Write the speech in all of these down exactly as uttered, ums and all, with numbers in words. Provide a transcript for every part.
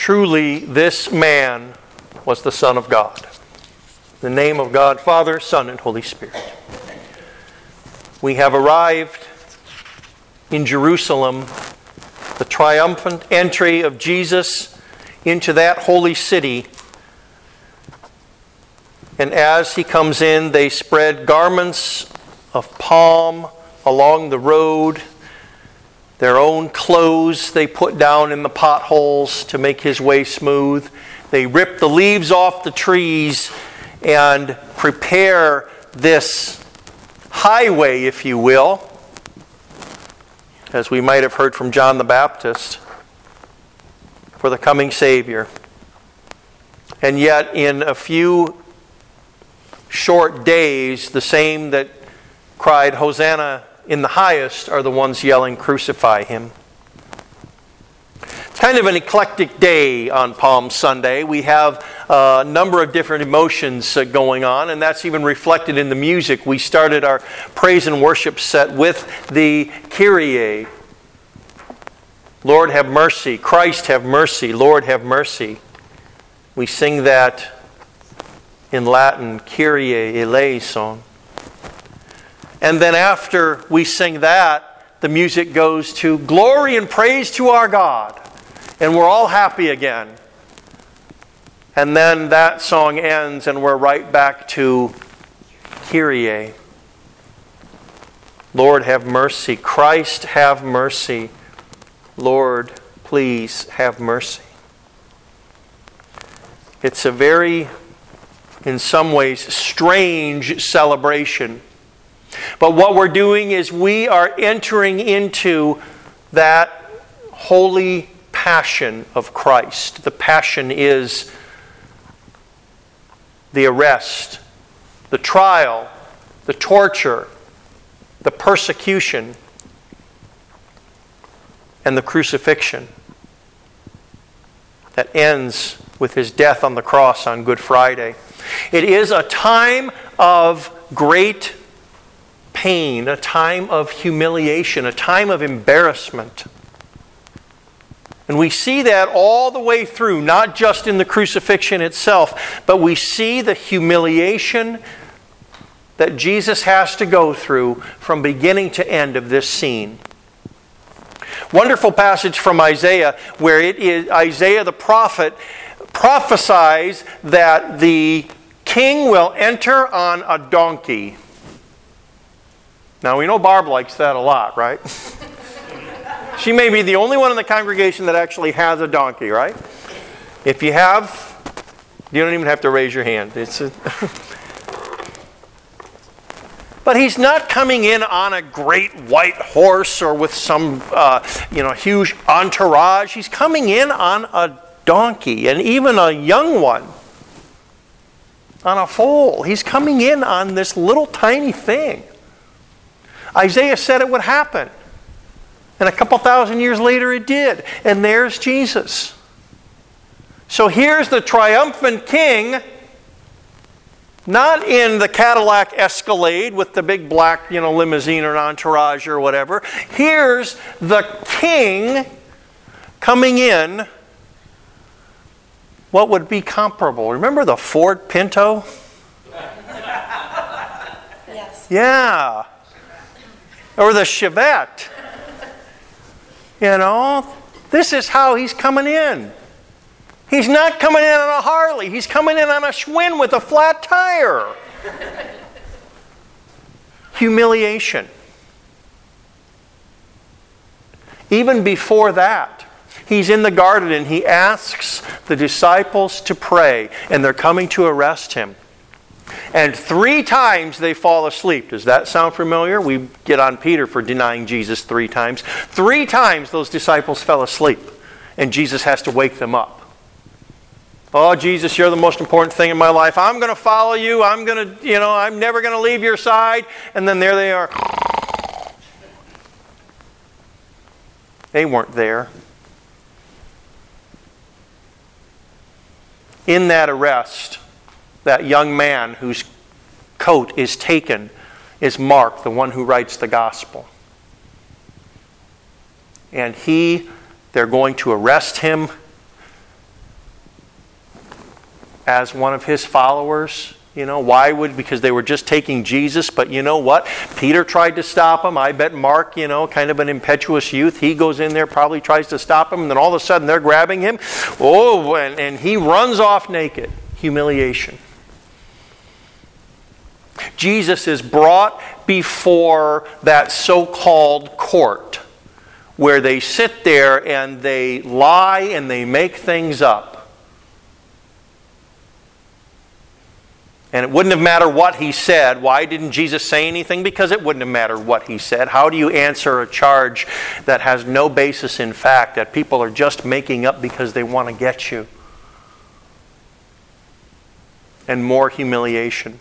Truly, this man was the Son of God. In the name of God, Father, Son, and Holy Spirit. We have arrived in Jerusalem, the triumphant entry of Jesus into that holy city. And as he comes in, they spread garments of palm along the road. Their own clothes they put down in the potholes to make his way smooth. They rip the leaves off the trees and prepare this highway, if you will, as we might have heard from John the Baptist, for the coming Savior. And yet, in a few short days, the same that cried, "Hosanna in the highest," are the ones yelling, "Crucify him." It's kind of an eclectic day on Palm Sunday. We have a number of different emotions going on, and that's even reflected in the music. We started our praise and worship set with the Kyrie. Lord have mercy. Christ have mercy. Lord have mercy. We sing that in Latin, Kyrie eleison. And then after we sing that, the music goes to glory and praise to our God. And we're all happy again. And then that song ends and we're right back to Kyrie. Lord have mercy. Christ have mercy. Lord, please have mercy. It's a very, in some ways, strange celebration. But what we're doing is we are entering into that holy passion of Christ. The passion is the arrest, the trial, the torture, the persecution, and the crucifixion that ends with his death on the cross on Good Friday. It is a time of great pain, a time of humiliation, a time of embarrassment. And we see that all the way through, not just in the crucifixion itself, but we see the humiliation that Jesus has to go through from beginning to end of this scene. Wonderful passage from Isaiah, where it is Isaiah the prophet prophesies that the king will enter on a donkey. Now, we know Barb likes that a lot, right? She may be the only one in the congregation that actually has a donkey, right? If you have, you don't even have to raise your hand. It's a But he's not coming in on a great white horse or with some uh, you know, huge entourage. He's coming in on a donkey, and even a young one, on a foal. He's coming in on this little tiny thing. Isaiah said it would happen. And a couple thousand years later it did. And there's Jesus. So here's the triumphant king, not in the Cadillac Escalade with the big black, you know, limousine or entourage or whatever. Here's the king coming in what would be comparable. Remember the Ford Pinto? Yes. Yeah. Or the Chevette. You know, this is how he's coming in. He's not coming in on a Harley. He's coming in on a Schwinn with a flat tire. Humiliation. Even before that, he's in the garden and he asks the disciples to pray, and they're coming to arrest him. And three times they fall asleep. Does that sound familiar? We get on Peter for denying Jesus three times. Three times those disciples fell asleep, and Jesus has to wake them up. Oh, Jesus, you're the most important thing in my life. I'm going to follow you. I'm going to, you know, I'm never going to leave your side. And then there they are. They weren't there. In that arrest, that young man whose coat is taken is Mark, the one who writes the gospel. And he, they're going to arrest him. as one of his followers. You know, why would, because they were just taking Jesus, but you know what? Peter tried to stop him. I bet Mark, you know, kind of an impetuous youth, he goes in there, probably tries to stop him, and then all of a sudden they're grabbing him. Oh, and, and he runs off naked. Humiliation. Jesus is brought before that so-called court, where they sit there and they lie and they make things up. And it wouldn't have mattered what he said. Why didn't Jesus say anything? Because it wouldn't have mattered what he said. How do you answer a charge that has no basis in fact, that people are just making up because they want to get you? And more humiliation.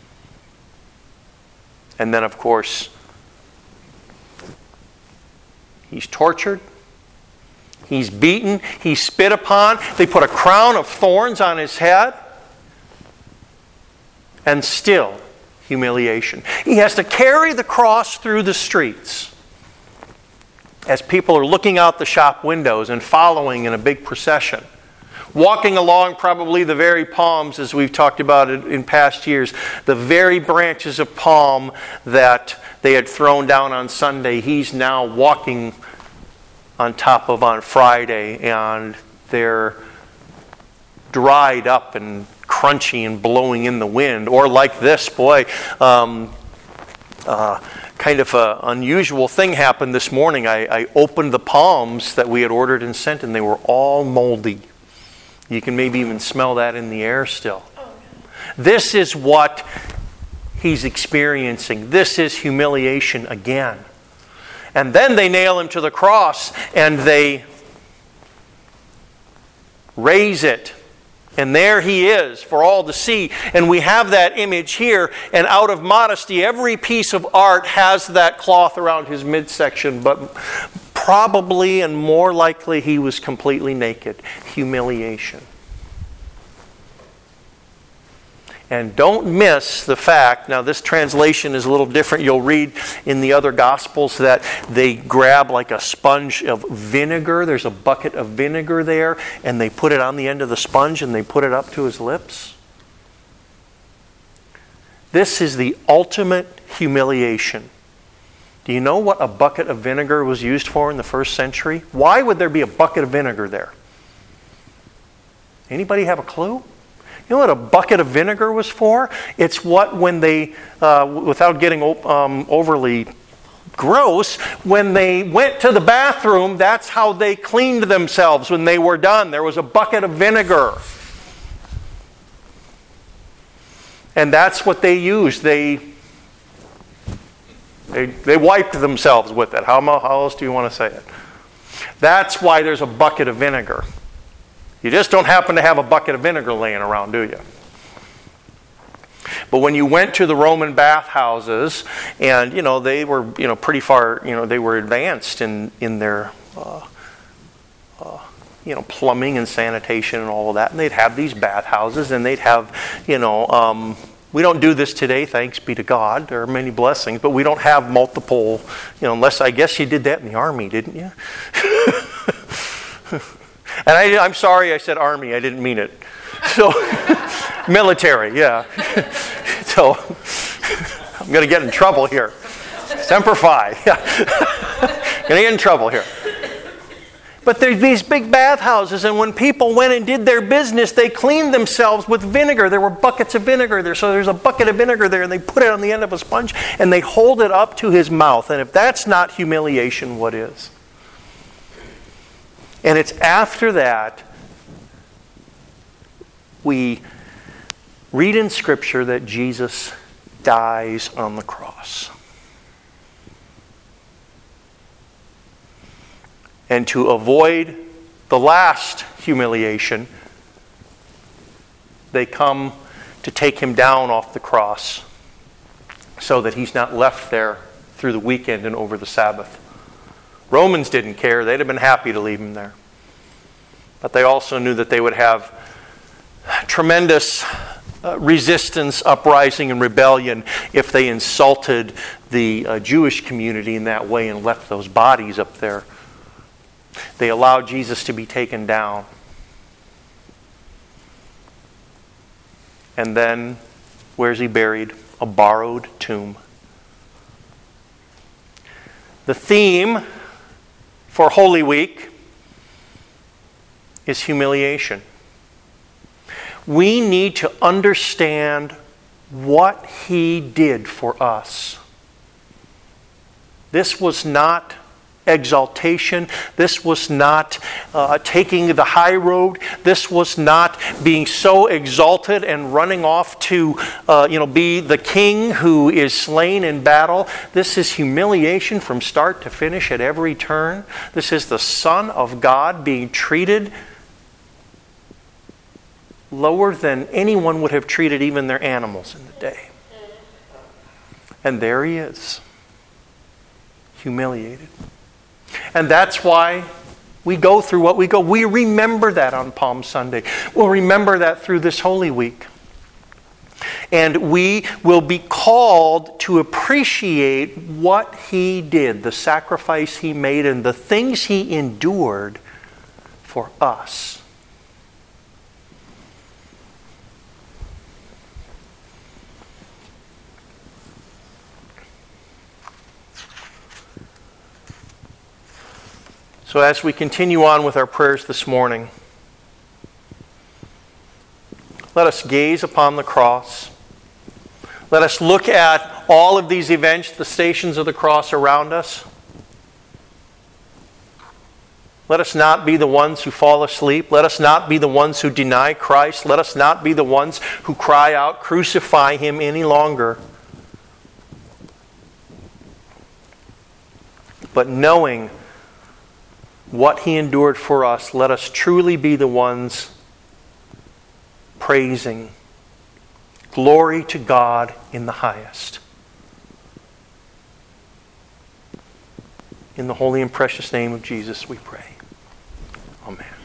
And then, of course, he's tortured. He's beaten. He's spit upon. They put a crown of thorns on his head. And still, humiliation. He has to carry the cross through the streets as people are looking out the shop windows and following in a big procession. Walking along probably the very palms, as we've talked about it in past years, the very branches of palm that they had thrown down on Sunday, he's now walking on top of on Friday, and they're dried up and crunchy and blowing in the wind. Or like this, boy, um, uh, kind of an unusual thing happened this morning. I, I opened the palms that we had ordered and sent, and they were all moldy. You can maybe even smell that in the air still. This is what he's experiencing. This is humiliation again. And then they nail him to the cross, and they raise it. And there he is for all to see. And we have that image here. And out of modesty, every piece of art has that cloth around his midsection. But probably and more likely he was completely naked. Humiliation. And don't miss the fact, now this translation is a little different. You'll read in the other Gospels that they grab like a sponge of vinegar. There's a bucket of vinegar there, and they put it on the end of the sponge and they put it up to his lips. This is the ultimate humiliation. Do you know what a bucket of vinegar was used for in the first century? Why would there be a bucket of vinegar there? Anybody have a clue? You know what a bucket of vinegar was for? It's what when they, uh, without getting um, overly gross, when they went to the bathroom, that's how they cleaned themselves when they were done. There was a bucket of vinegar. And that's what they used. They they, they wiped themselves with it. How, how else do you want to say it? That's why there's a bucket of vinegar. You just don't happen to have a bucket of vinegar laying around, do you? But when you went to the Roman bathhouses, and you know they were you know pretty far you know they were advanced in in their uh, uh, you know plumbing and sanitation and all of that, and they'd have these bathhouses, and they'd have you know um, we don't do this today, thanks be to God. There are many blessings, but we don't have multiple you know unless I guess you did that in the army, didn't you? And I, I'm sorry I said army. I didn't mean it. So, military, yeah. So, I'm going to get in trouble here. Semper Fi. Yeah. Going to get in trouble here. But there's these big bathhouses, and when people went and did their business, they cleaned themselves with vinegar. There were buckets of vinegar there. So there's a bucket of vinegar there, and they put it on the end of a sponge, and they hold it up to his mouth. And if that's not humiliation, what is? And it's after that we read in Scripture that Jesus dies on the cross. And to avoid the last humiliation, they come to take him down off the cross so that he's not left there through the weekend and over the Sabbath. Romans didn't care. They'd have been happy to leave him there. But they also knew that they would have tremendous uh, resistance, uprising, and rebellion if they insulted the uh, Jewish community in that way and left those bodies up there. They allowed Jesus to be taken down. And then, where's he buried? A borrowed tomb. The theme for Holy Week is humiliation. We need to understand what he did for us. This was not exaltation. This was not uh, taking the high road. This was not being so exalted and running off to uh, you know, be the king who is slain in battle. This is humiliation from start to finish at every turn. This is the Son of God being treated lower than anyone would have treated even their animals in the day. And there he is, humiliated. And that's why we go through what we go. We remember that on Palm Sunday. We'll remember that through this Holy Week. And we will be called to appreciate what he did, the sacrifice he made, and the things he endured for us. So as we continue on with our prayers this morning, let us gaze upon the cross. Let us look at all of these events, the stations of the cross around us. Let us not be the ones who fall asleep. Let us not be the ones who deny Christ. Let us not be the ones who cry out, "Crucify him," any longer. But knowing what he endured for us, let us truly be the ones praising. Glory to God in the highest. In the holy and precious name of Jesus we pray. Amen.